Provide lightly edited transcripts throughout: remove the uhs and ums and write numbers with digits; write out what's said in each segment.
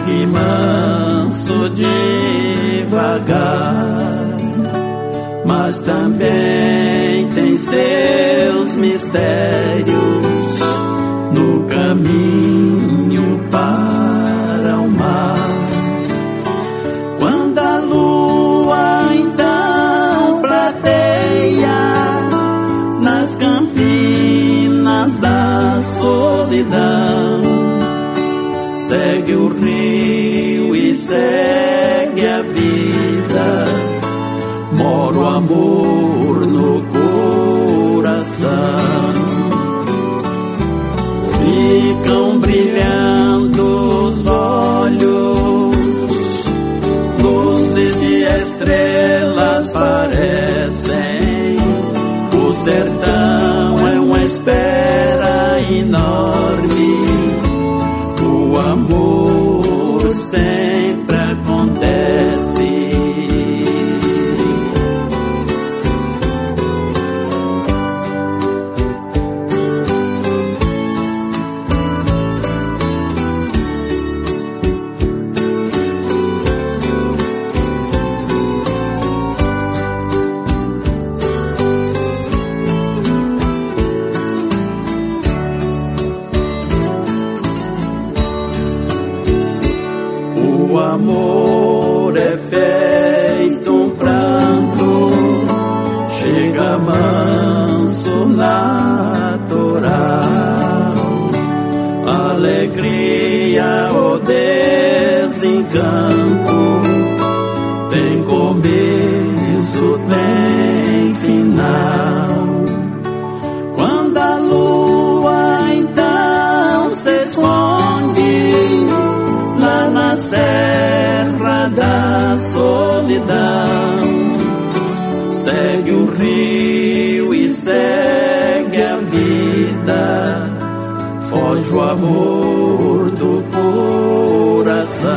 segue manso devagar, mas também tem seus mistérios no caminho para o mar. Quando a lua então prateia nas campinas da solidão, segue o rio e segue a vida, mora o amor no coração. Ficam brilhando os olhos, luzes de estrelas parecem. O sertão é uma espera enorme, o amor sempre acontece. O amor é feito um pranto, chega manso natural, alegria ou desencanto, tem começo, tem final. Quando a lua então se esconde lá na serra da solidão, segue o rio e segue a vida, foge o amor do coração.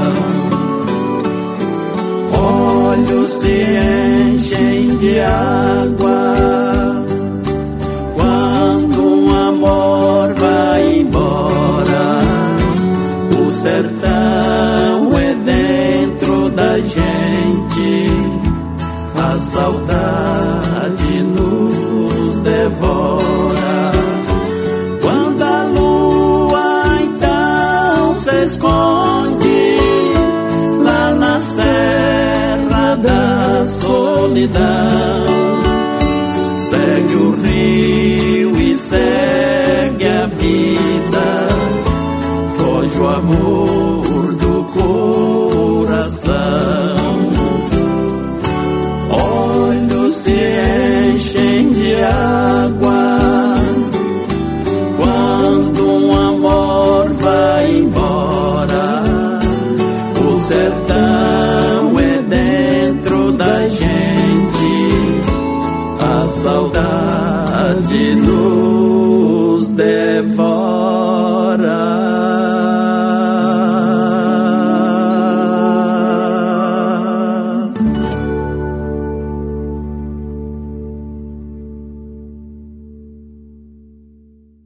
Olhos se enchem de água quando um amor vai embora. O sertão é dentro da gente, a saudade nos devora. Quando a lua então se esconde lá na serra da solidão,